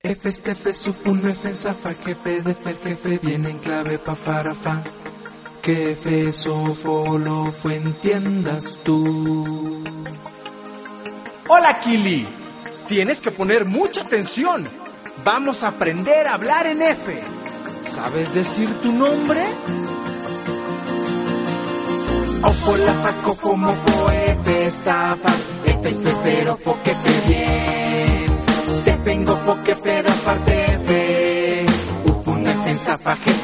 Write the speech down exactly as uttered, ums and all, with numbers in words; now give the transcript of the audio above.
F, F, Sufun, F, Zafa, jefe, de F, jefe, viene en clave pa' farafa. Que F, Sofo, lo fue, entiendas tú. Hola, Kili. Tienes que poner mucha atención. Vamos a aprender a hablar en F. ¿Sabes decir tu nombre? Ofo, la faco, como fo, F, estafas, F, espero, fo, que fe, bien. Te vengo, fo, que pero aparte, F. Ufun, F, Zafa, jefe,